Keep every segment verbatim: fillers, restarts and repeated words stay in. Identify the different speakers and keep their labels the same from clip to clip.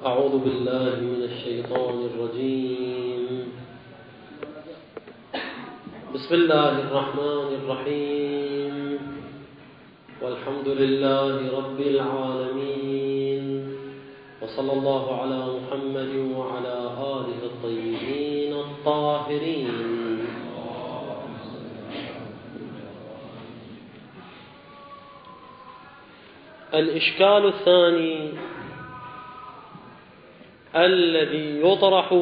Speaker 1: أعوذ بالله من الشيطان الرجيم. بسم الله الرحمن الرحيم. والحمد لله رب العالمين، وصلى الله على محمد وعلى آله الطيبين الطاهرين. الإشكال الثاني الذي يطرح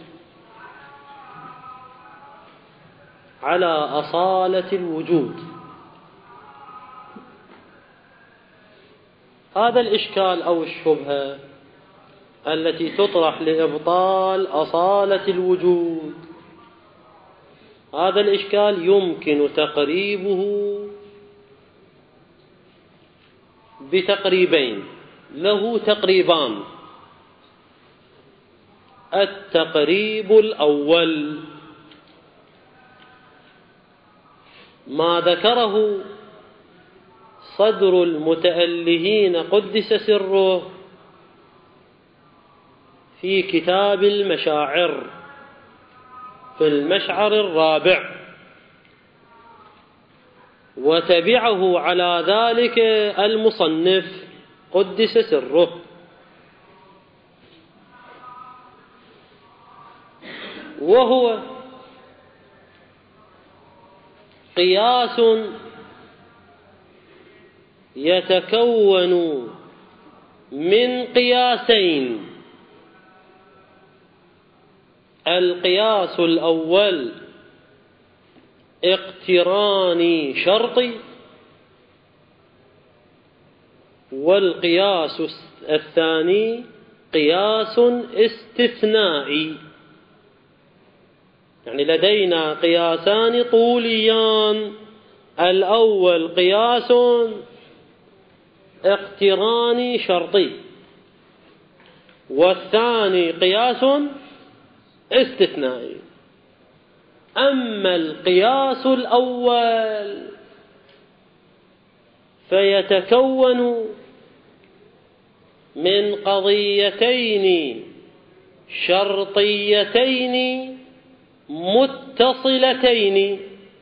Speaker 1: على أصالة الوجود. هذا الإشكال أو الشبهة التي تطرح لإبطال أصالة الوجود، هذا الإشكال يمكن تقريبه بتقريبين، له تقريبان. التقريب الأول ما ذكره صدر المتألهين قدس سره في كتاب المشاعر في المشعر الرابع، وتبعه على ذلك المصنف قدس سره، وهو قياس يتكون من قياسين. القياس الأول اقتراني شرطي، والقياس الثاني قياس استثنائي. يعني لدينا قياسان طوليان، الأول قياس اقتراني شرطي، والثاني قياس استثنائي. أما القياس الأول فيتكون من قضيتين شرطيتين متصلتين.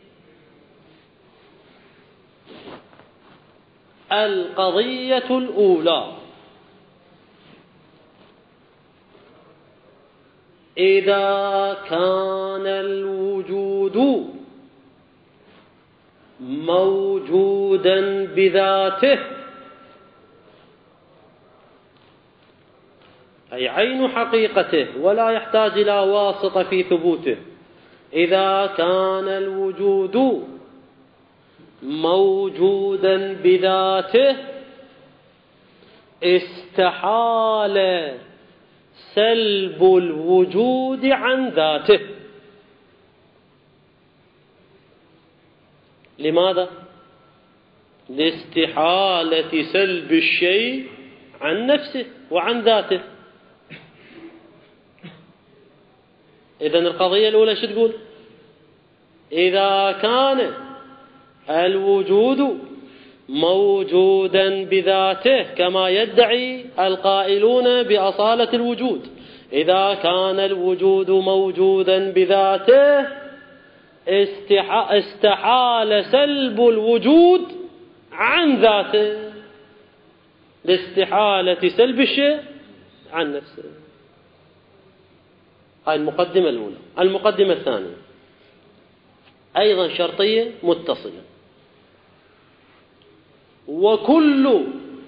Speaker 1: القضية الأولى: إذا كان الوجود موجودا بذاته، أي عين حقيقته ولا يحتاج إلى واسطة في ثبوته، إذا كان الوجود موجودا بذاته استحال سلب الوجود عن ذاته. لماذا؟ لاستحالة سلب الشيء عن نفسه وعن ذاته. إذن القضية الأولى شو تقول؟ إذا كان الوجود موجودا بذاته كما يدعي القائلون بأصالة الوجود، إذا كان الوجود موجودا بذاته استحال سلب الوجود عن ذاته، لاستحالة سلب الشيء عن نفسه. هاي المقدمة الأولى. المقدمة الثانية أيضا شرطية متصلة: وكل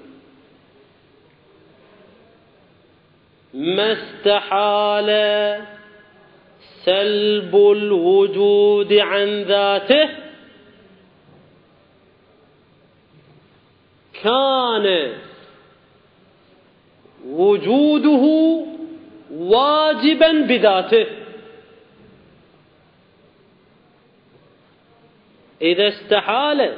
Speaker 1: ما استحال سلب الوجود عن ذاته كان وجوده واجبا بذاته. إذا استحال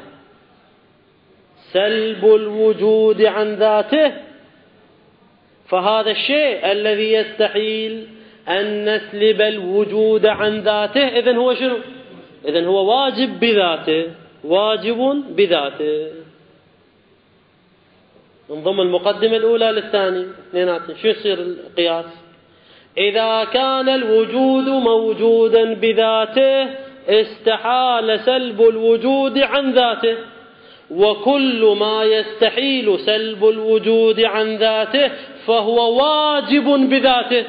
Speaker 1: سلب الوجود عن ذاته فهذا الشيء الذي يستحيل أن نسلب الوجود عن ذاته إذن هو شنو؟ إذن هو واجب بذاته، واجب بذاته. انضم المقدمة الأولى للثانية اثنيناتهم. شو يصير القياس؟ إذا كان الوجود موجودا بذاته استحال سلب الوجود عن ذاته، وكل ما يستحيل سلب الوجود عن ذاته فهو واجب بذاته،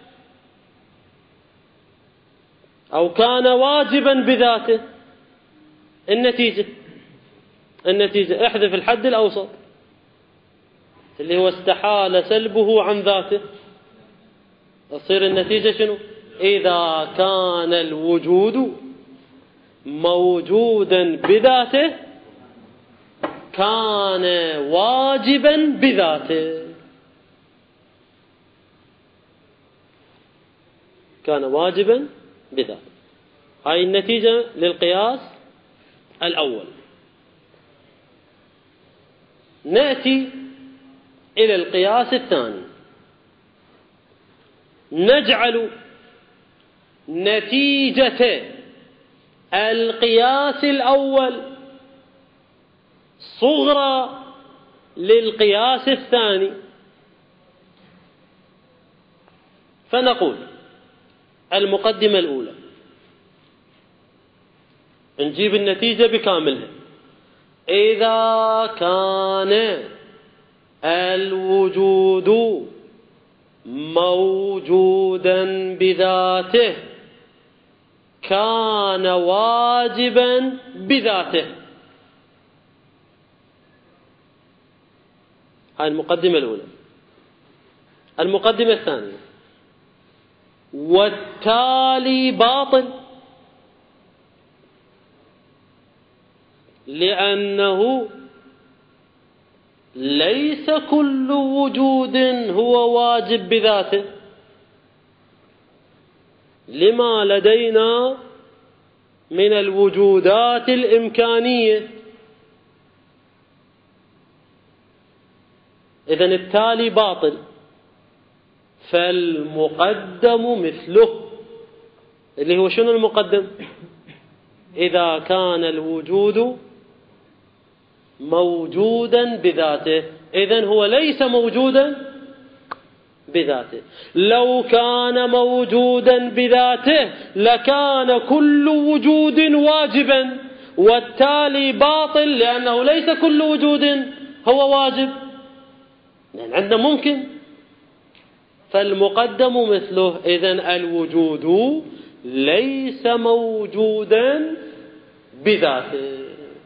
Speaker 1: أو كان واجبا بذاته. النتيجة النتيجة احذف الحد الأوسط اللي هو استحال سلبه عن ذاته، تصير النتيجة شنو؟ إذا كان الوجود موجودا بذاته كان واجبا بذاته، كان واجبا بذاته. هاي النتيجة للقياس الأول. نأتي إلى القياس الثاني، نجعل نتيجة القياس الأول صغرى للقياس الثاني، فنقول المقدمة الأولى نجيب النتيجة بكاملها. إذا كان الوجود موجودا بذاته كان واجبا بذاته. هاي المقدمة الأولى. المقدمة الثانية، والتالي باطل، لأنه ليس كل وجود هو واجب بذاته، لما لدينا من الوجودات الإمكانية. إذن التالي باطل، فالمقدم مثله، اللي هو شنو المقدم؟ إذا كان الوجود موجودا بذاته، إذن هو ليس موجودا بذاته. لو كان موجودا بذاته لكان كل وجود واجبا، والتالي باطل لأنه ليس كل وجود هو واجب، لأن عندنا ممكن. فالمقدم مثله، إذن الوجود ليس موجودا بذاته.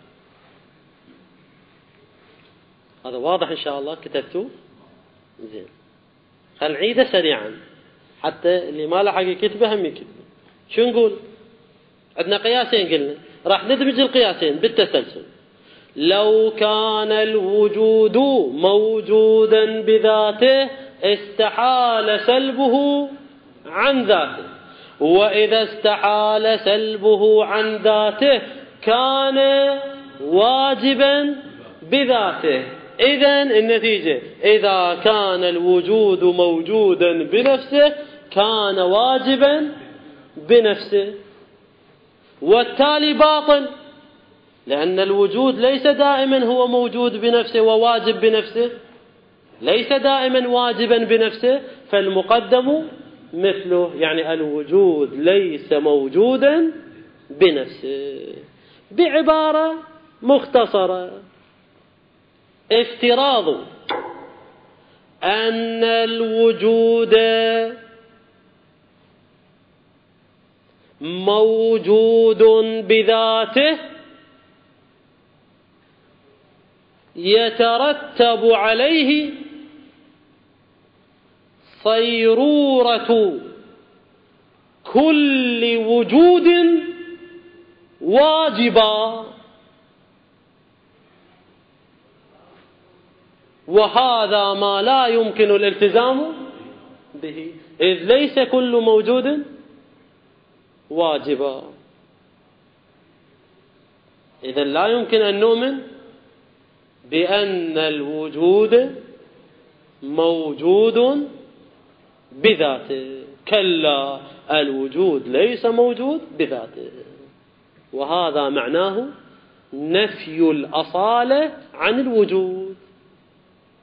Speaker 1: هذا واضح إن شاء الله؟ كتبتوه زين. خل نعيده سريعا حتى اللي ما لحق يكتبه هم يكتبه. شو نقول؟ عندنا قياسين قلنا، راح ندمج القياسين بالتسلسل. لو كان الوجود موجودا بذاته استحال سلبه عن ذاته، وإذا استحال سلبه عن ذاته كان واجبا بذاته. إذن النتيجة إذا كان الوجود موجودا بنفسه كان واجبا بنفسه، والتالي باطل، لأن الوجود ليس دائما هو موجود بنفسه وواجب بنفسه، ليس دائما واجبا بنفسه. فالمقدم مثله، يعني الوجود ليس موجودا بنفسه. بعبارة مختصرة، افتراض أن الوجود موجود بذاته يترتب عليه صيرورة كل وجود واجبا، وهذا ما لا يمكن الالتزام به، إذ ليس كل موجود واجبا. إذن لا يمكن أن نؤمن بأن الوجود موجود بذاته، كلا، الوجود ليس موجود بذاته، وهذا معناه نفي الأصالة عن الوجود.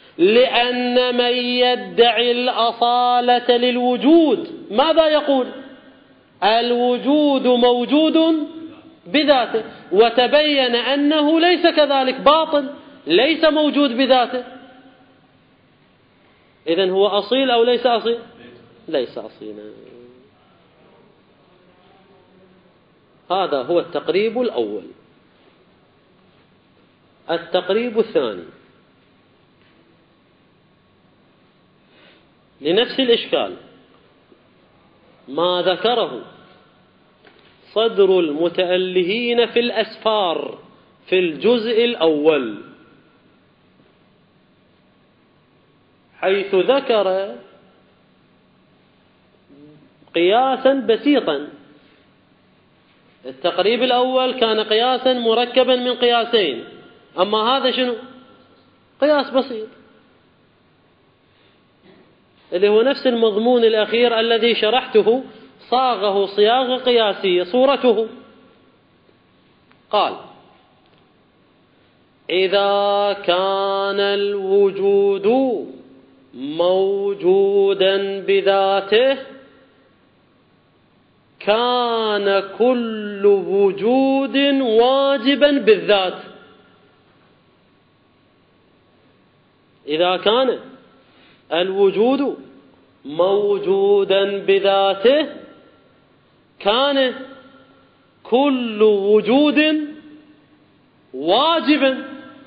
Speaker 1: لأن من يدعي الأصالة للوجود ماذا يقول؟ الوجود موجود بذاته، وتبين أنه ليس كذلك، باطل، ليس موجود بذاته. إذن هو أصيل أو ليس أصيل؟ ليس أصيلا. هذا هو التقريب الأول. التقريب الثاني لنفس الإشكال ما ذكره صدر المتألهين في الأسفار في الجزء الأول، حيث ذكر قياسا بسيطا. التقريب الأول كان قياسا مركبا من قياسين، أما هذا شنو؟ قياس بسيط اللي هو نفس المضمون الأخير الذي شرحته، صاغه صياغة قياسية. صورته قال: إذا كان الوجود موجودا بذاته كان كل وجود واجبا بالذات. إذا كان الوجود موجودا بذاته كان كل وجود واجبا،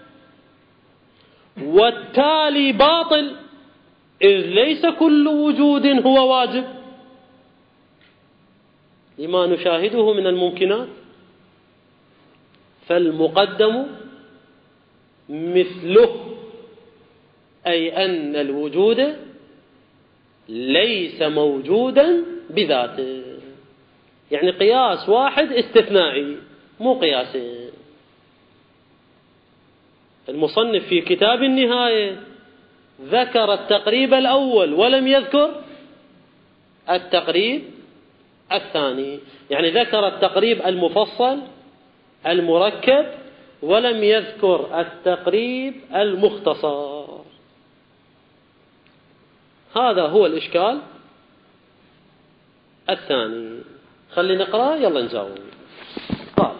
Speaker 1: والتالي باطل، إذ ليس كل وجود هو واجب لما نشاهده من الممكنات. فالمقدم مثله، أي أن الوجود ليس موجودا بذاته، يعني قياس واحد استثنائي مو قياسين. المصنف في كتاب النهاية ذكر التقريب الأول ولم يذكر التقريب الثاني، يعني ذكر التقريب المفصل المركب ولم يذكر التقريب المختصر. هذا هو الإشكال الثاني. خلي نقرأ يلا نجاوب. قال: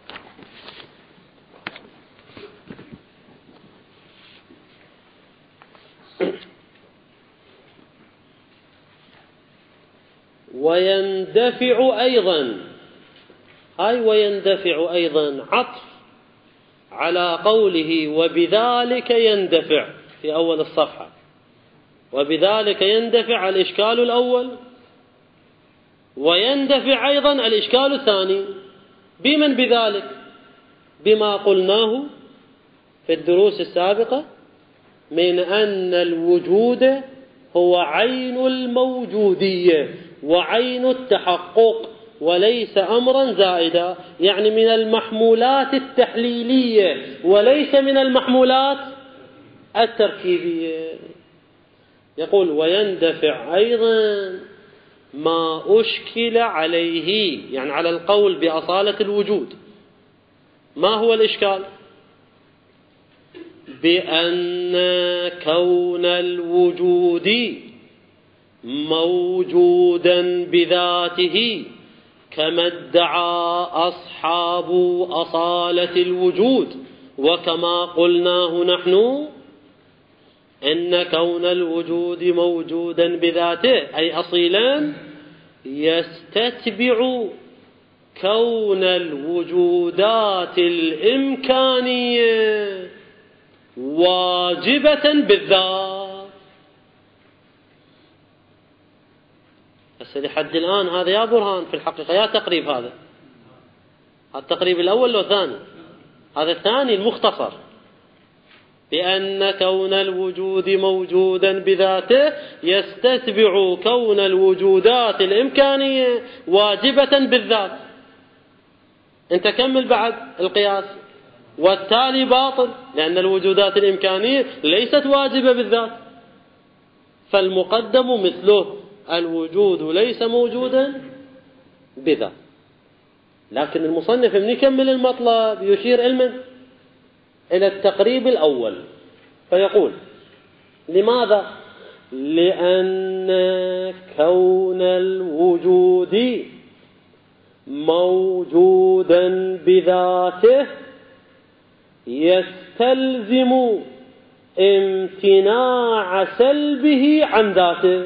Speaker 1: ويندفع أيضا، أي ويندفع أيضا عطف على قوله وبذلك يندفع في أول الصفحة. وبذلك يندفع الإشكال الأول، ويندفع أيضا الإشكال الثاني. بمن بذلك؟ بما قلناه في الدروس السابقة من أن الوجود هو عين الموجودية وعين التحقق، وليس أمرا زائدا، يعني من المحمولات التحليلية وليس من المحمولات التركيبية. يقول: ويندفع أيضا ما أشكل عليه، يعني على القول بأصالة الوجود. ما هو الإشكال؟ بأن كون الوجود موجودا بذاته كما ادعى أصحاب أصالة الوجود، وكما قلناه نحن إن كون الوجود موجودا بذاته أي أصيلا يستتبع كون الوجودات الإمكانية واجبة بالذات. بس لحد الآن هذا يا برهان في الحقيقة يا تقريب. هذا التقريب الأول لو ثاني؟ هذا الثاني المختصر، بأن كون الوجود موجودا بذاته يستتبع كون الوجودات الإمكانية واجبة بالذات. انت كمل بعد القياس: والتالي باطل، لأن الوجودات الإمكانية ليست واجبة بالذات. فالمقدم مثله، الوجود ليس موجودا بذات. لكن المصنف من يكمل المطلب يشير علما إلى التقريب الأول فيقول: لماذا؟ لأن كون الوجود موجودا بذاته يستلزم امتناع سلبه عن ذاته.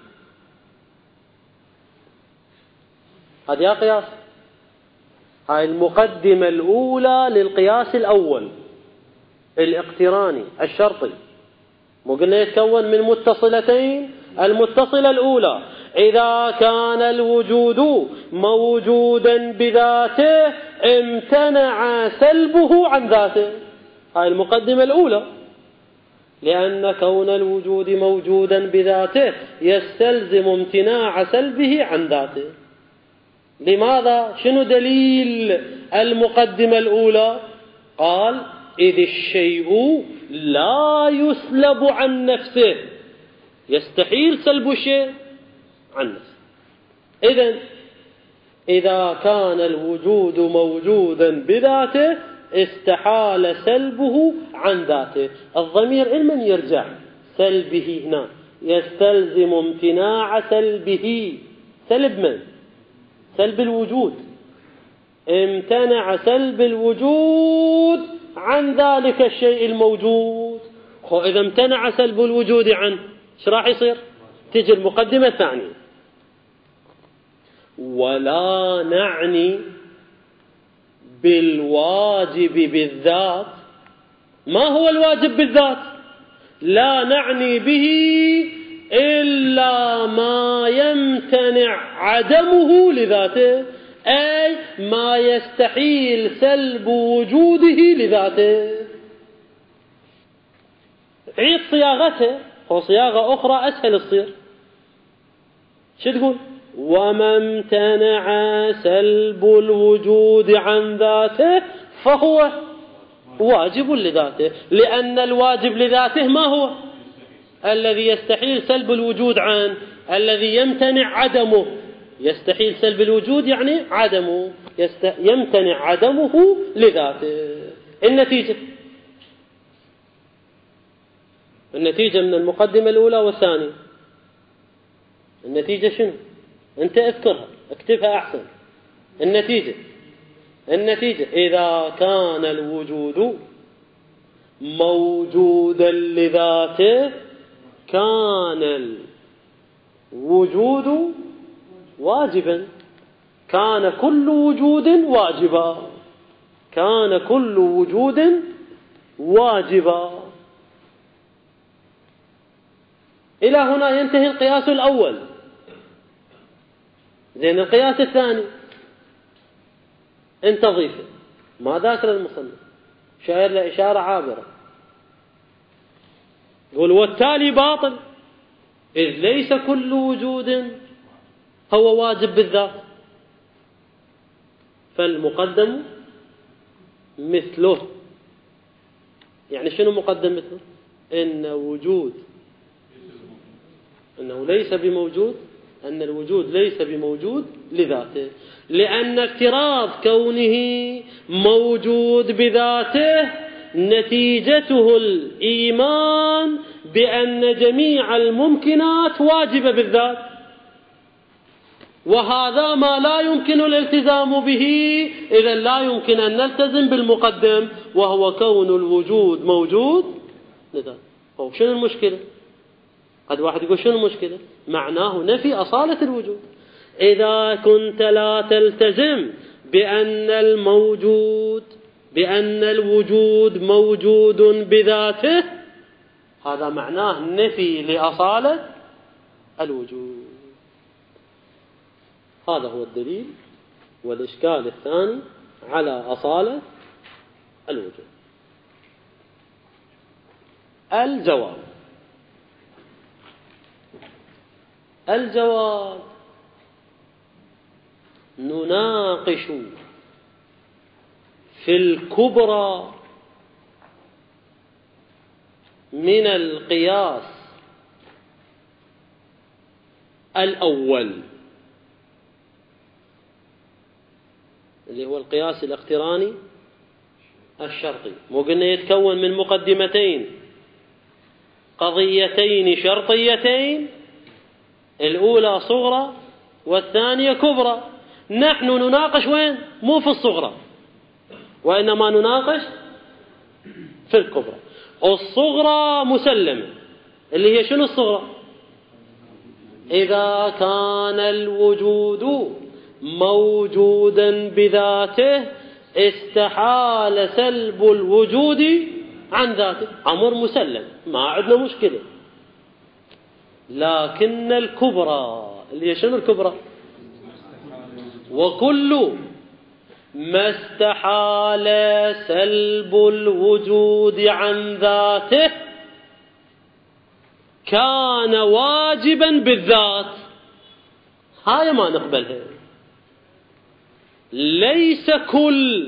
Speaker 1: هذا قياس، هاي المقدمة الأولى للقياس الأول الاقتراني الشرطي، مو قلنا يتكون من متصلتين؟ المتصلة الأولى إذا كان الوجود موجودا بذاته امتنع سلبه عن ذاته. هاي المقدمة الأولى، لأن كون الوجود موجودا بذاته يستلزم امتناع سلبه عن ذاته. لماذا؟ شنو دليل المقدمة الأولى؟ قال إذ الشيء لا يسلب عن نفسه، يستحيل سلب الشيء عن نفسه. إذن إذا كان الوجود موجودا بذاته استحال سلبه عن ذاته. الضمير لمن يرجع؟ سلبه هنا، يستلزم امتناع سلبه. سلب من؟ سلب الوجود. امتنع سلب الوجود عن ذلك الشيء الموجود. إذا امتنع سلب الوجود عنه ايش راح يصير؟ تجي المقدمة الثانية، ولا نعني بالواجب بالذات. ما هو الواجب بالذات؟ لا نعني به إلا ما يمتنع عدمه لذاته، أي ما يستحيل سلب وجوده لذاته. عيد صياغته، هو صياغة أخرى أسهل تصير. شو تقول؟ وما امتنع سلب الوجود عن ذاته فهو واجب لذاته، لأن الواجب لذاته ما هو؟ الذي يستحيل سلب الوجود عنه، الذي يمتنع عدمه. يستحيل سلب الوجود يعني عدمه، يست... يمتنع عدمه لذاته. النتيجة النتيجة من المقدمة الأولى والثانية، النتيجة شنو؟ أنت اذكرها، اكتبها أحسن. النتيجة النتيجة إذا كان الوجود موجودا لذاته كان الوجود واجبا، كان كل وجود واجبا، كان كل وجود واجبا. إلى هنا ينتهي القياس الأول. زين، القياس الثاني انت ضيفه، ما ذاكر المصنف، شاير له إشارة عابرة، يقول والتالي باطل إذ ليس كل وجود هو واجب بالذات، فالمقدم مثله. يعني شنو مقدم مثله؟ إن وجود أنه ليس بموجود، أن الوجود ليس بموجود لذاته، لأن افتراض كونه موجود بذاته نتيجته الإيمان بأن جميع الممكنات واجبة بالذات، وهذا ما لا يمكن الالتزام به. إذن لا يمكن أن نلتزم بالمقدم وهو كون الوجود موجود لذاته. أو شنو المشكلة؟ قد واحد يقول شنو المشكلة؟ معناه نفي أصالة الوجود. إذا كنت لا تلتزم بأن الموجود بأن الوجود موجود بذاته، هذا معناه نفي لأصالة الوجود. هذا هو الدليل والإشكال الثاني على أصالة الوجود. الجواب الجواب نناقش في الكبرى من القياس الأول اللي هو القياس الاقتراني الشرطي، مو قلنا يتكون من مقدمتين قضيتين شرطيتين، الأولى صغرى والثانية كبرى. نحن نناقش وين؟ مو في الصغرى، وإنما نناقش في الكبرى. الصغرى مسلمة، اللي هي شنو الصغرى؟ إذا كان الوجود موجودا بذاته استحال سلب الوجود عن ذاته، أمر مسلم ما عندنا مشكلة. لكن الكبرى اللي هي شنو الكبرى؟ وكل ما استحال سلب الوجود عن ذاته كان واجبا بالذات. هاي ما نقبلها. ليس كل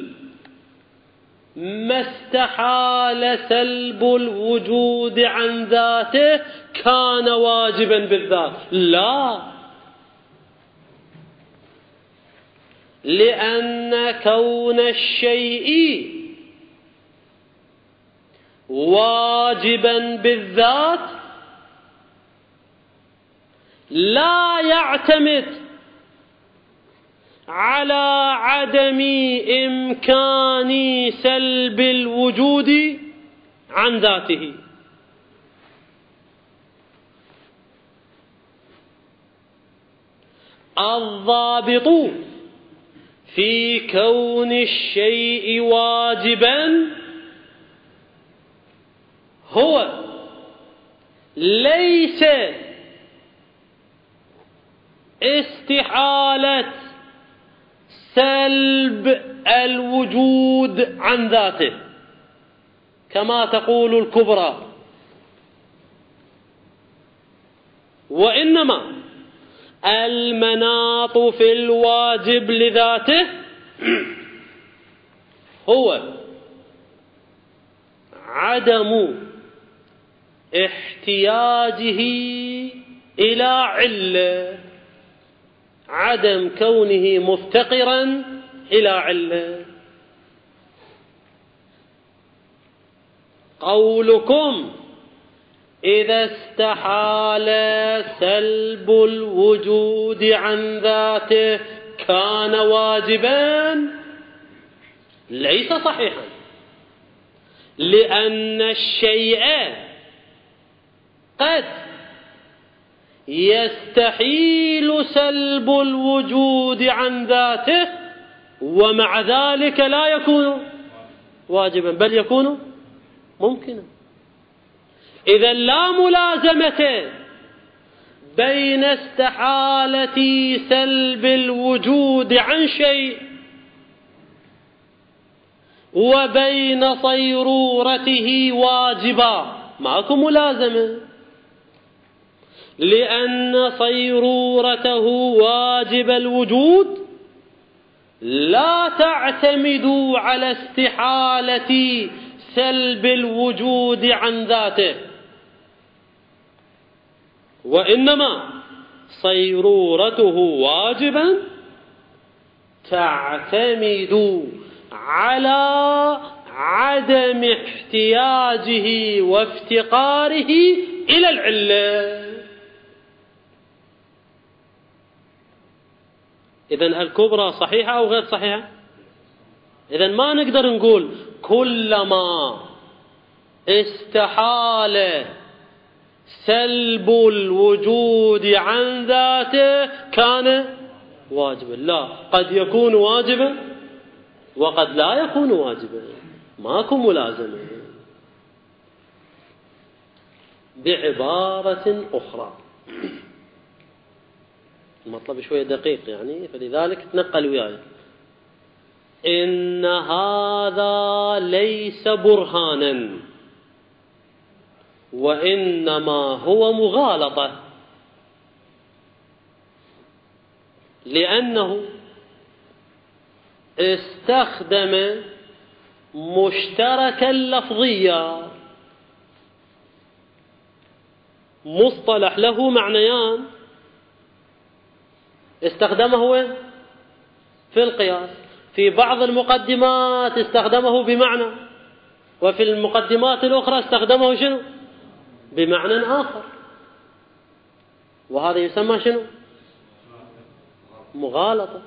Speaker 1: ما استحال سلب الوجود عن ذاته كان واجبا بالذات، لا، لأن كون الشيء واجبا بالذات لا يعتمد على عدم إمكان سلب الوجود عن ذاته. الضابط في كون الشيء واجبا هو ليس استحالة سلب الوجود عن ذاته كما تقول الكبرى، وإنما المناط في الواجب لذاته هو عدم احتياجه إلى علة، عدم كونه مفتقرا إلى علة. قولكم إذا استحال سلب الوجود عن ذاته كان واجبا ليس صحيحا، لأن الشيء قد يستحيل سلب الوجود عن ذاته ومع ذلك لا يكون واجبا بل يكون ممكنا. إذا لا ملازمة بين استحالة سلب الوجود عن شيء وبين صيرورته واجبا، ماكو ملازمة، لأن صيرورته واجب الوجود لا تعتمد على استحالة سلب الوجود عن ذاته، وإنما صيرورته واجبا تعتمد على عدم احتياجه وافتقاره إلى العلة. إذن الكبرى صحيحة أو غير صحيحة؟ إذن ما نقدر نقول كلما استحال سلب الوجود عن ذاته كان واجبا، لا، قد يكون واجبا وقد لا يكون واجبا، ماكو ملازمة. بعبارة أخرى، المطلب شوية دقيق يعني، فلذلك تنقل وياي. إن هذا ليس برهانا وإنما هو مغالطة، لأنه استخدم مشتركا لفظيا، مصطلح له معنيان استخدمه وين؟ في القياس. في بعض المقدمات استخدمه بمعنى، وفي المقدمات الأخرى استخدمه شنو؟ بمعنى آخر، وهذا يسمى شنو؟ مغالطة.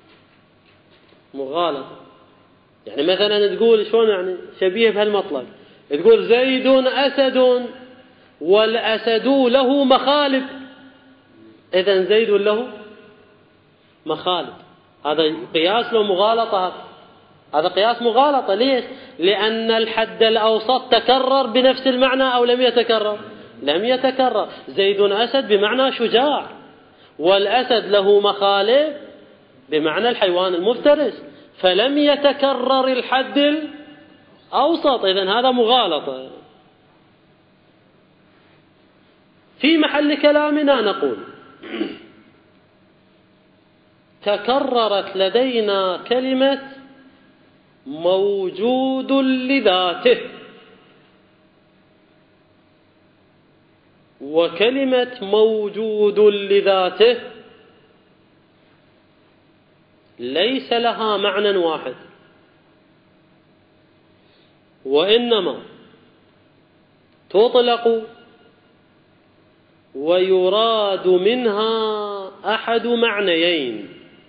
Speaker 1: مغالطة يعني مثلا تقول شلون يعني شبيه بهالمطلب، تقول زيد أسد والأسد له مخالب، إذن زيد له مخالب. هذا قياس له مغالطة، هذا قياس مغالطة. ليش؟ لأن الحد الأوسط تكرر بنفس المعنى أو لم يتكرر؟ لم يتكرر. زيد أسد بمعنى شجاع، والأسد له مخالب بمعنى الحيوان المفترس، فلم يتكرر الحد الأوسط، إذن هذا مغالطة. في محل كلامنا نقول تكررت لدينا كلمة موجود لذاته، وكلمة موجود لذاته ليس لها معنى واحد، وإنما تطلق ويراد منها أحد معنيين.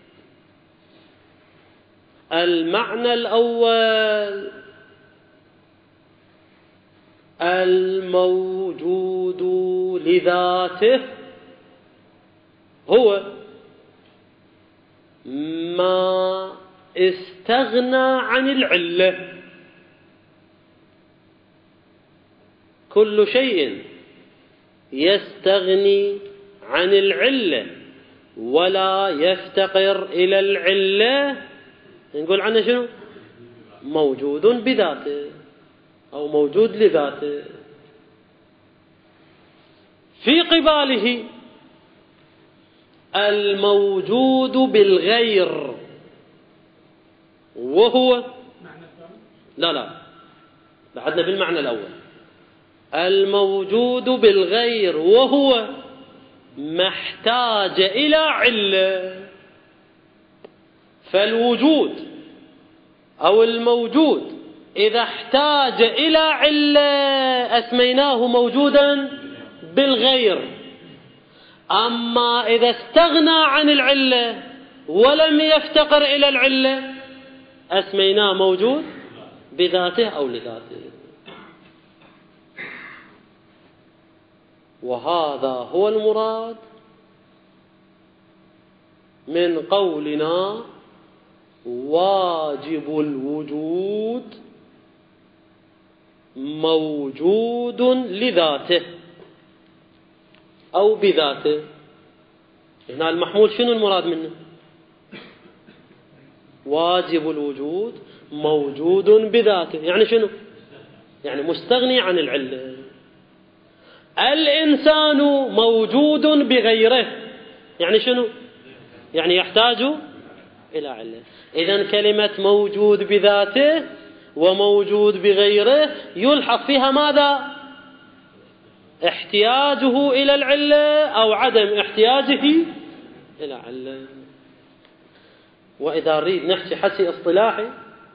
Speaker 1: المعنى الأول الموجود لذاته هو ما استغنى عن العلة. كل شيء يستغني عن العلة ولا يفتقر إلى العلة نقول عنه شنو؟ موجود بذاته أو موجود لذاته. في قباله الموجود بالغير، وهو لا لا بعدنا بالمعنى الأول. الموجود بالغير وهو ما احتاج إلى علة. فالوجود أو الموجود إذا احتاج إلى علة أسميناه موجودا بالغير. أما إذا استغنى عن العلة ولم يفتقر إلى العلة أسميناه موجود بذاته أو لذاته. وهذا هو المراد من قولنا واجب الوجود موجود لذاته أو بذاته. هنا المحمول شنو المراد منه؟ واجب الوجود موجود بذاته، يعني شنو؟ يعني مستغني عن العلة. الإنسان موجود بغيره، يعني شنو؟ يعني يحتاج إلى علة. إذن كلمة موجود بذاته وموجود بغيره يلحق فيها ماذا؟ احتياجه إلى العلة أو عدم احتياجه إلى علة. وإذا نريد نحكي حكي اصطلاحي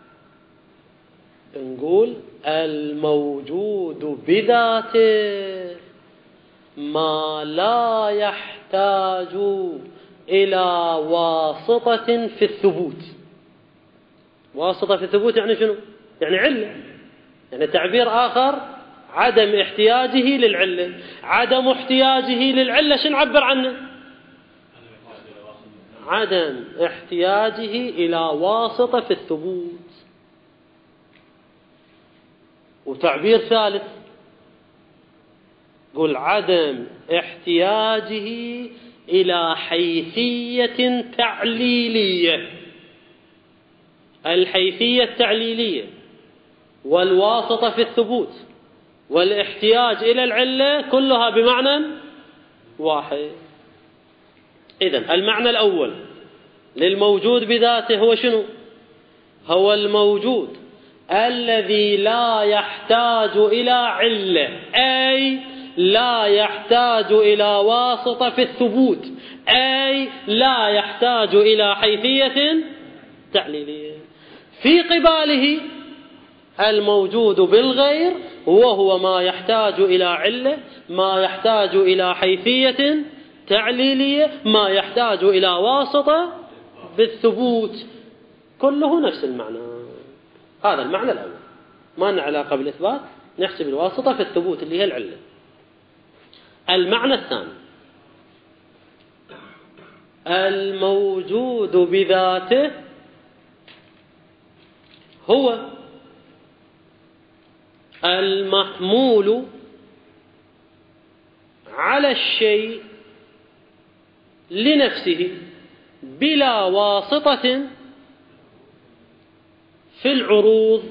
Speaker 1: نقول الموجود بذاته ما لا يحتاج إلى واسطة في الثبوت. واسطة في الثبوت يعني شنو؟ يعني علة، يعني تعبير آخر عدم احتياجه للعلة. عدم احتياجه للعلة شنو نعبر عنه؟ عدم احتياجه إلى واسطة في الثبوت. وتعبير ثالث قل عدم احتياجه إلى حيثية تعليلية. الحيثية التعليلية والواسطة في الثبوت والاحتياج إلى العلة كلها بمعنى واحد. إذن المعنى الأول للموجود بذاته هو شنو؟ هو الموجود الذي لا يحتاج إلى علة، أي لا يحتاج إلى واسطة في الثبوت، أي لا يحتاج إلى حيثية تعليلية. في قباله الموجود بالغير وهو ما يحتاج إلى علة، ما يحتاج إلى حيثية تعليلية، ما يحتاج إلى واسطة بالثبوت، كله نفس المعنى. هذا المعنى الأول، ما لنا علاقة بالإثبات، نحسب الواسطة في الثبوت اللي هي العلة. المعنى الثاني: الموجود بذاته هو المحمول على الشيء لنفسه بلا واسطة في العروض،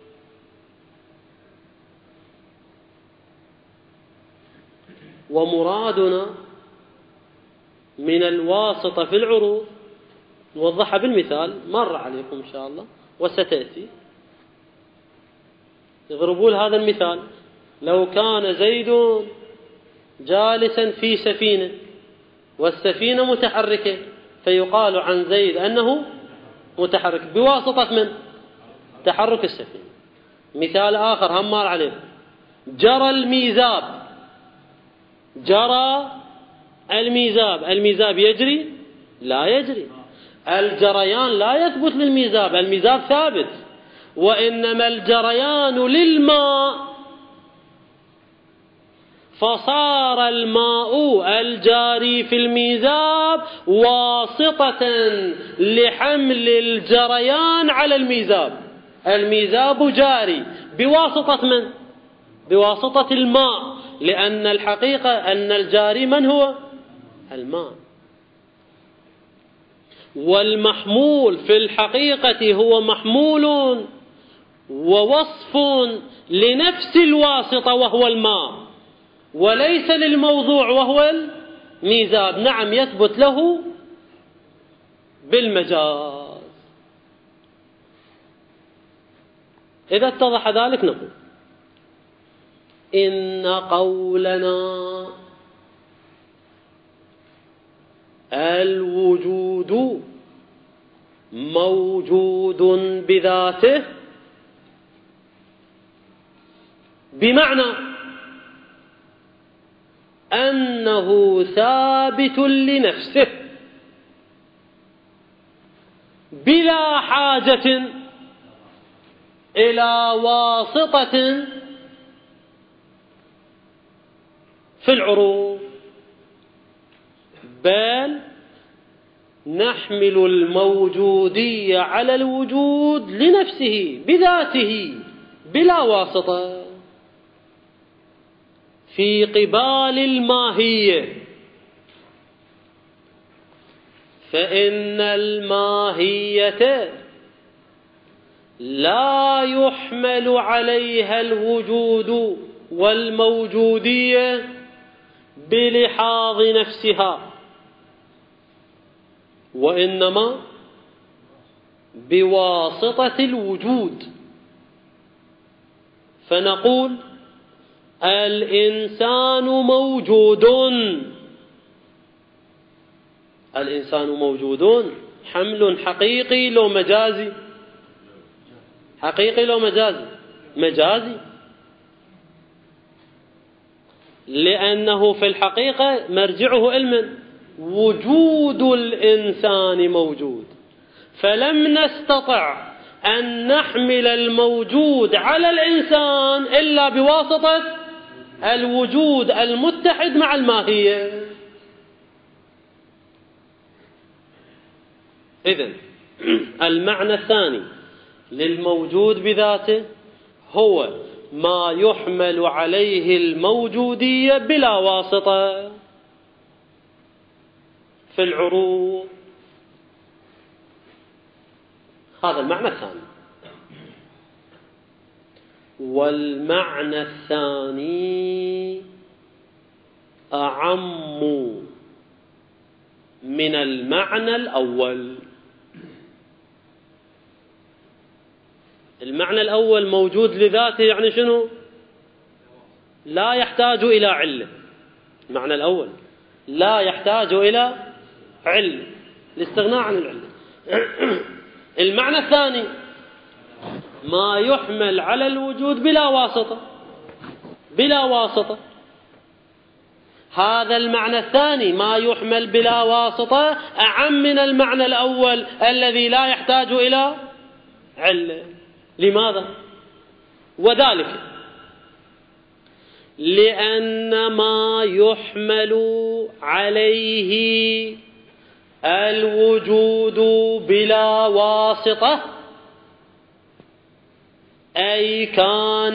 Speaker 1: ومرادنا من الواسطة في العروض نوضحها بالمثال، مر عليكم إن شاء الله وستأتي. يضربون هذا المثال: لو كان زيد جالسا في سفينة والسفينة متحركة، فيقال عن زيد أنه متحرك بواسطة من؟ تحرك السفينة. مثال آخر هم مر عليه: جرى الميزاب، جرى الميزاب، الميزاب يجري؟ لا يجري. الجريان لا يثبت للميزاب، الميزاب ثابت، وإنما الجريان للماء، فصار الماء الجاري في الميزاب واسطة لحمل الجريان على الميزاب. الميزاب جاري بواسطة من؟ بواسطة الماء، لأن الحقيقة أن الجاري من هو؟ الماء. والمحمول في الحقيقة هو محمول ووصف لنفس الواسطة وهو الماء، وليس للموضوع وهو الميزاب. نعم، يثبت له بالمجاز. إذا اتضح ذلك نقول إن قولنا الوجود موجود بذاته بمعنى أنه ثابت لنفسه بلا حاجة إلى واسطة في العروض، بل نحمل الموجودية على الوجود لنفسه بذاته بلا واسطة في قبال الماهية. فإن الماهية لا يحمل عليها الوجود والموجودية بلحاظ نفسها، وإنما بواسطة الوجود. فنقول الإنسان موجود، الإنسان موجود حمل حقيقي لو مجازي؟ حقيقي لو مجازي؟ مجازي، لأنه في الحقيقة مرجعه علم وجود الإنسان موجود، فلم نستطع أن نحمل الموجود على الإنسان إلا بواسطة الوجود المتحد مع الماهية. إذن المعنى الثاني للموجود بذاته هو ما يحمل عليه الموجودية بلا واسطة في العروض. هذا المعنى الثاني. والمعنى الثاني أعم من المعنى الأول. المعنى الأول موجود لذاته، يعني شنو؟ لا يحتاج إلى علة. المعنى الأول لا يحتاج إلى علة، الاستغناء عن العلة. المعنى الثاني ما يحمل على الوجود بلا واسطة، بلا واسطة. هذا المعنى الثاني ما يحمل بلا واسطة أعم من المعنى الأول الذي لا يحتاج إلى علة. لماذا؟ وذلك لأن ما يحمل عليه الوجود بلا واسطة أي كان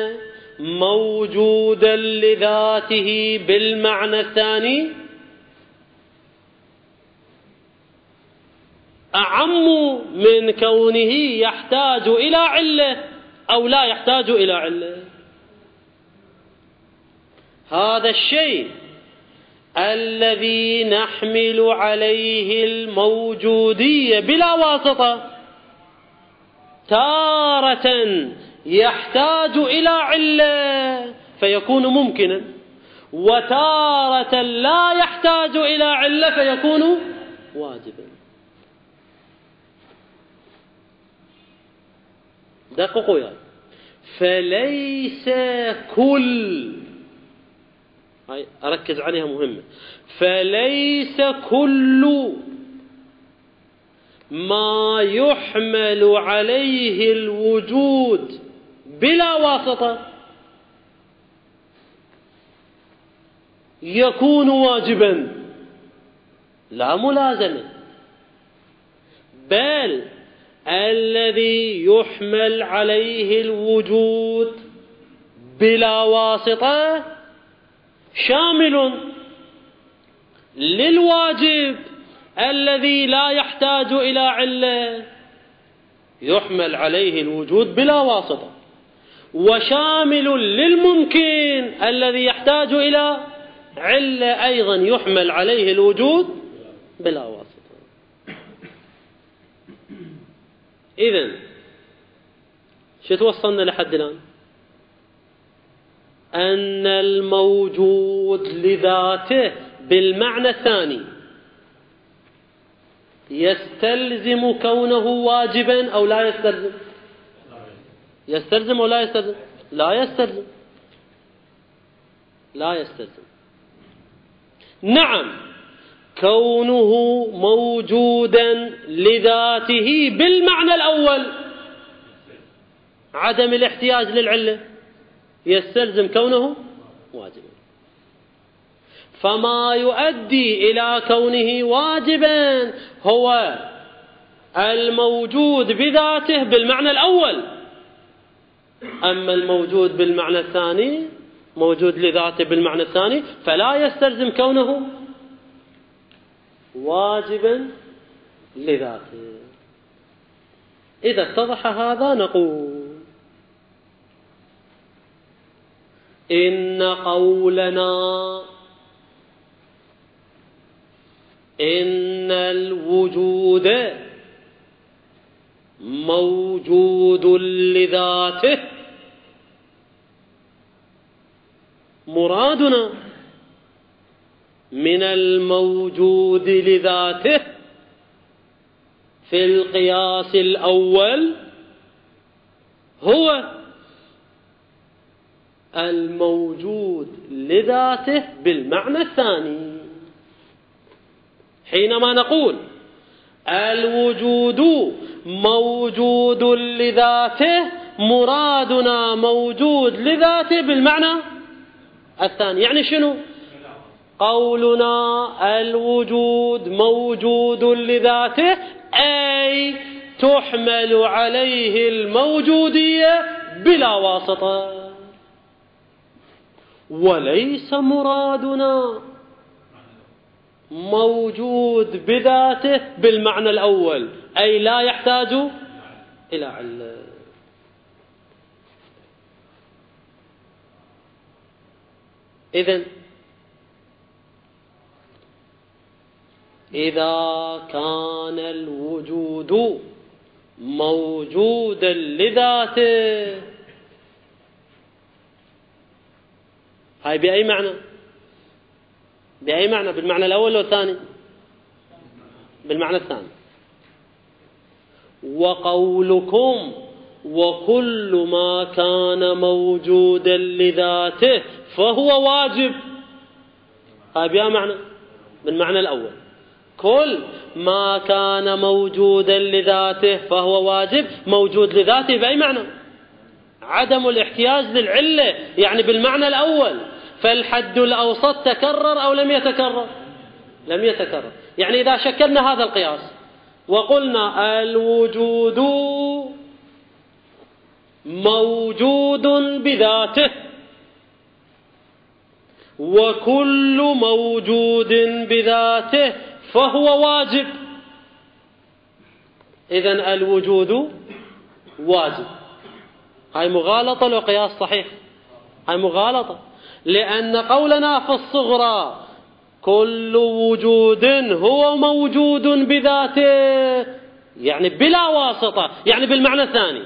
Speaker 1: موجودا لذاته بالمعنى الثاني أعم من كونه يحتاج إلى علة أو لا يحتاج إلى علة. هذا الشيء الذي نحمل عليه الموجودية بلا واسطة تارة يحتاج إلى علة فيكون ممكنا، وتارة لا يحتاج إلى علة فيكون واجبا. دققوا يعني. فليس كل، هاي أركز عليها مهمة، فليس كل ما يحمل عليه الوجود بلا واسطة يكون واجبا، لا ملازمة، بل الذي يحمل عليه الوجود بلا واسطة شامل للواجب الذي لا يحتاج إلى علة، يحمل عليه الوجود بلا واسطة، وشامل للممكن الذي يحتاج إلى علة أيضا يحمل عليه الوجود بلا واسطة. إذن شو توصلنا لحد الآن؟ أن الموجود لذاته بالمعنى الثاني يستلزم كونه واجبا أو لا يستلزم؟ يستلزم أو لا يستلزم؟ لا يستلزم، لا يستلزم. نعم، كونه موجودا لذاته بالمعنى الأول عدم الاحتياج للعلة يستلزم كونه واجبا. فما يؤدي إلى كونه واجبا هو الموجود بذاته بالمعنى الأول، أما الموجود بالمعنى الثاني موجود لذاته بالمعنى الثاني فلا يستلزم كونه واجبا لذاته. إذا اتضح هذا نقول إن قولنا إن الوجود موجود لذاته مرادنا من الموجود لذاته في القياس الأول هو الموجود لذاته بالمعنى الثاني. حينما نقول الوجود موجود لذاته مرادنا موجود لذاته بالمعنى الثاني. يعني شنو؟ قولنا الوجود موجود لذاته أي تحمل عليه الموجودية بلا واسطة، وليس مرادنا موجود بذاته بالمعنى الأول أي لا يحتاج إلى علة. إذن إذا كان الوجود موجودا لذاته، هاي بأي معنى؟ بأي معنى؟ بالمعنى الأول والثاني؟ بالمعنى الثاني. وقولكم وكل ما كان موجودا لذاته فهو واجب. هاي بها معنى بالمعنى الأول، كل ما كان موجودا لذاته فهو واجب، موجود لذاته بأي معنى؟ عدم الاحتياج للعلة، يعني بالمعنى الأول. فالحد الأوسط تكرر أو لم يتكرر؟ لم يتكرر. يعني إذا شكلنا هذا القياس وقلنا الوجود موجود بذاته وكل موجود بذاته فهو واجب، إذن الوجود واجب. هاي مغالطة لو قياس صحيح؟ هاي مغالطة، لأن قولنا في الصغرى كل وجود هو موجود بذاته يعني بلا واسطة، يعني بالمعنى الثاني.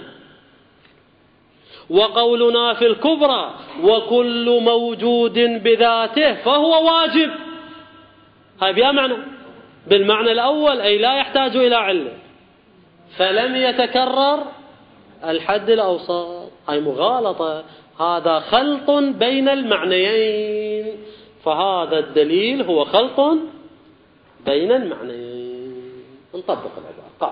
Speaker 1: وقولنا في الكبرى وكل موجود بذاته فهو واجب، هاي بها معنى بالمعنى الأول، أي لا يحتاج إلى علة، فلم يتكرر الحد الأوسط. هاي مغالطة، هذا خلط بين المعنيين، فهذا الدليل هو خلط بين المعنيين. نطبق العبارة. قال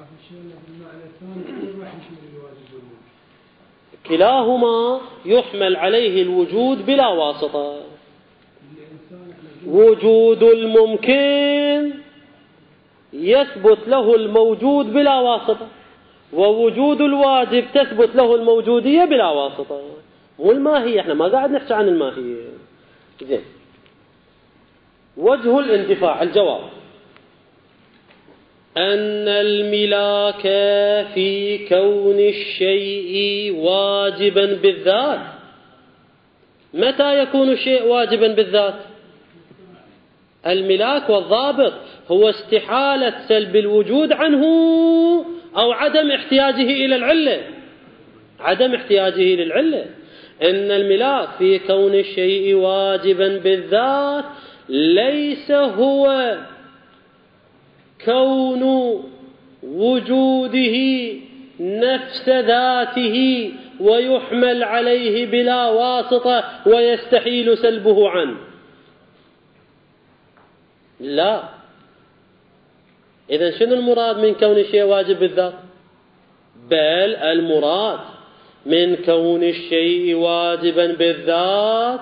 Speaker 1: كلاهما يحمل عليه الوجود بلا واسطة. وجود الممكن يثبت له الموجود بلا واسطة، ووجود الواجب تثبت له الموجودية بلا واسطة. مو الماهية، احنا ما قاعد نحكي عن الماهية. زين، وجه الاندفاع. الجواب أن الملاك في كون الشيء واجبا بالذات. متى يكون الشيء واجبا بالذات؟ الملاك والضابط هو استحالة سلب الوجود عنه أو عدم احتياجه إلى العلة. عدم احتياجه للعلة. إن الملاك في كون الشيء واجبا بالذات ليس هو كون وجوده نفس ذاته ويحمل عليه بلا واسطة ويستحيل سلبه عنه. لا. إذن شنو المراد من كون الشيء واجب بالذات؟ بل المراد من كون الشيء واجبا بالذات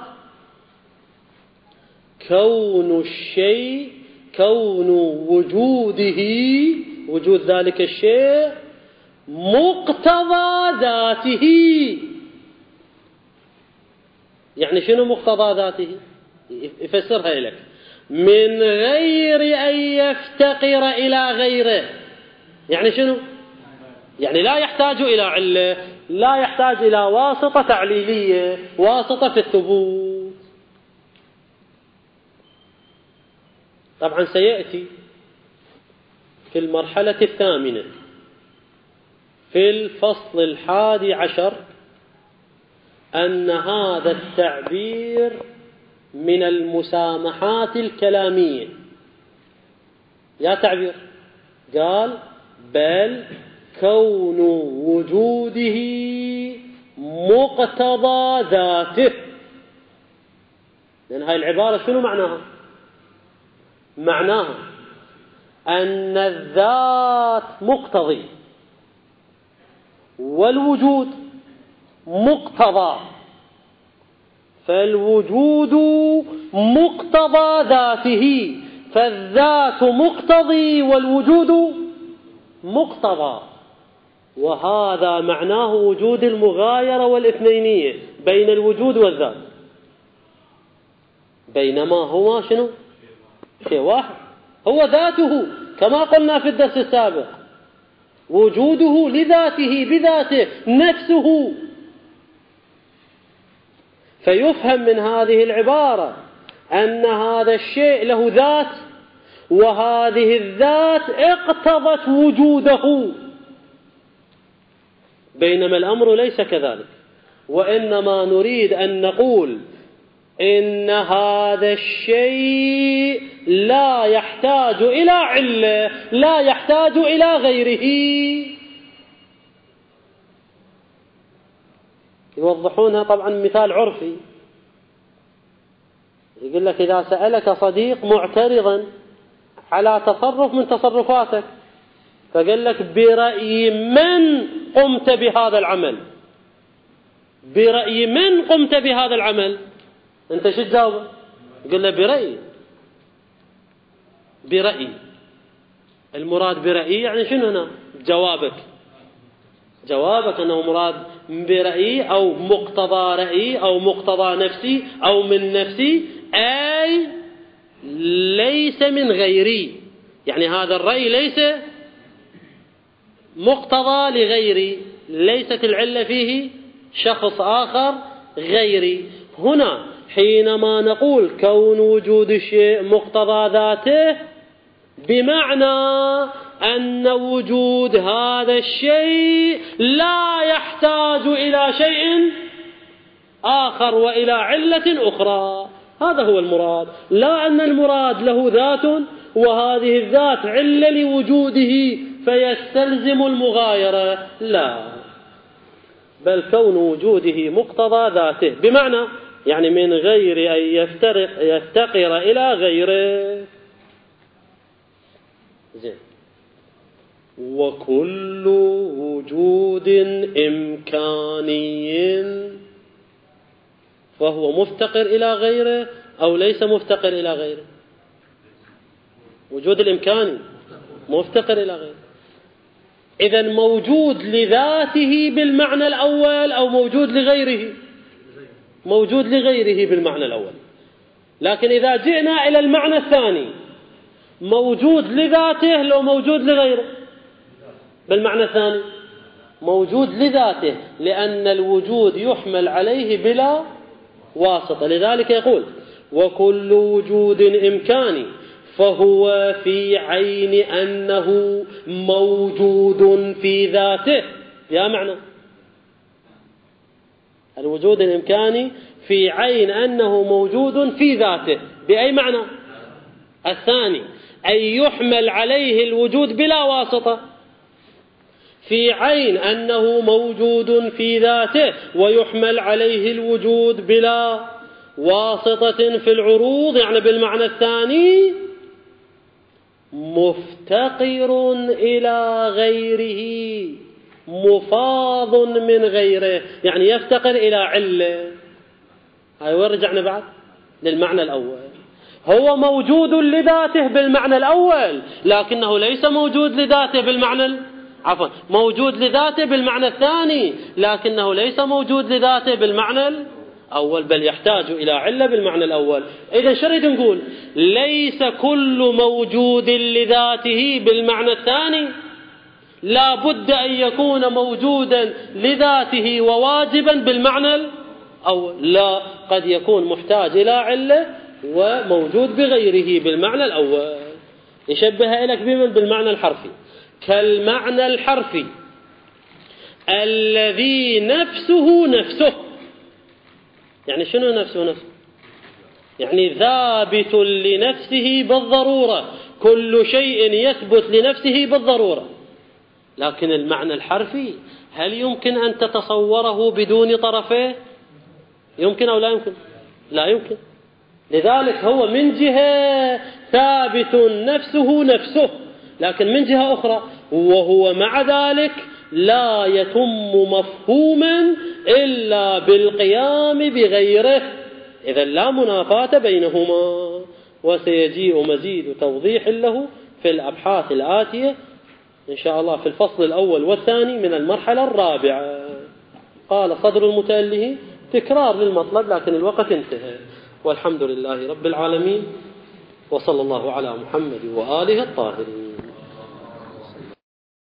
Speaker 1: كون الشيء، كون وجوده، وجود ذلك الشيء مقتضى ذاته. يعني شنو مقتضى ذاته؟ يفسرها لك: من غير أن يفتقر إلى غيره. يعني شنو؟ يعني لا يحتاج إلى علة، لا يحتاج إلى واسطة تعليلية، واسطة في الثبوت. طبعا سيأتي في المرحلة الثامنة في الفصل الحادي عشر أن هذا التعبير من المسامحات الكلامية. يا تعبير قال: بل كون وجوده مقتضى ذاته. لأن هاي العبارة شنو معناها؟ معناها أن الذات مقتضي والوجود مقتضى، فالوجود مقتضى ذاته، فالذات مقتضي والوجود مقتضى. وهذا معناه وجود المغايرة والاثنينية بين الوجود والذات، بينما هو شنو؟ شيء واحد، هو ذاته كما قلنا في الدرس السابق، وجوده لذاته بذاته نفسه. فيفهم من هذه العبارة أن هذا الشيء له ذات، وهذه الذات اقتضت وجوده، بينما الأمر ليس كذلك. وإنما نريد أن نقول إن هذا الشيء لا يحتاج إلى علة، لا يحتاج إلى غيره. يوضحونها طبعا مثال عرفي. يقول لك إذا سألك صديق معترضا على تصرف من تصرفاتك فقال لك برأي من قمت بهذا العمل، برأي من قمت بهذا العمل، أنت شو تجاوب؟ قل له برأيي. برأيي، المراد برأيي يعني شنو هنا؟ جوابك جوابك أنه مراد برأيي أو مقتضى رأيي أو مقتضى نفسي أو من نفسي، أي ليس من غيري. يعني هذا الرأي ليس مقتضى لغيري، ليست العلة فيه شخص آخر غيري. هنا حينما نقول كون وجود الشيء مقتضى ذاته بمعنى أن وجود هذا الشيء لا يحتاج إلى شيء آخر وإلى علة أخرى، هذا هو المراد. لا أن المراد له ذات وهذه الذات علة لوجوده فيستلزم المغايرة، لا، بل كون وجوده مقتضى ذاته بمعنى يعني من غير أن يفترق يفتقر إلى غيره. زين. وكل وجود إمكاني فهو مفتقر إلى غيره أو ليس مفتقر إلى غيره؟ وجود الإمكاني مفتقر إلى غيره. إذن موجود لذاته بالمعنى الأول أو موجود لغيره؟ موجود لغيره بالمعنى الأول. لكن إذا جئنا إلى المعنى الثاني، موجود لذاته لو موجود لغيره؟ بالمعنى الثاني موجود لذاته، لأن الوجود يحمل عليه بلا واسطة. لذلك يقول وكل وجود إمكاني فهو في عين أنه موجود في ذاته. يا معنى الوجود الإمكاني في عين أنه موجود في ذاته، بأي معنى؟ الثاني، أي يحمل عليه الوجود بلا واسطة، في عين أنه موجود في ذاته ويحمل عليه الوجود بلا واسطة في العروض، يعني بالمعنى الثاني مفتقر إلى غيره، مفاض من غيره، يعني يفتقر إلى علة. هاي وين رجعنا بعد؟ للمعنى الأول. هو موجود لذاته بالمعنى الأول لكنه ليس موجود لذاته بالمعنى عفوا موجود لذاته بالمعنى الثاني لكنه ليس موجود لذاته بالمعنى الأول، بل يحتاج إلى علة بالمعنى الأول. إذا شو نريد نقول؟ ليس كل موجود لذاته بالمعنى الثاني لا بد أن يكون موجودا لذاته وواجبا بالمعنى الأول، لا، قد يكون محتاج إلى علة وموجود بغيره بالمعنى الأول. يشبه لك بمن؟ بالمعنى الحرفي، كالمعنى الحرفي الذي نفسه نفسه. يعني شنو نفسه نفسه؟ يعني ثابت لنفسه بالضرورة، كل شيء يثبت لنفسه بالضرورة. لكن المعنى الحرفي هل يمكن أن تتصوره بدون طرفيه؟ يمكن أو لا يمكن؟ لا يمكن. لذلك هو من جهة ثابت نفسه نفسه، لكن من جهة أخرى وهو مع ذلك لا يتم مفهوما إلا بالقيام بغيره، إذا لا منافاة بينهما. وسيجيء مزيد توضيح له في الأبحاث الآتية إن شاء الله في الفصل الأول والثاني من المرحلة الرابعة. قال صدر المتأله تكرار للمطلب لكن الوقت انتهى. والحمد لله رب العالمين، وصلى الله على محمد وآله الطاهرين.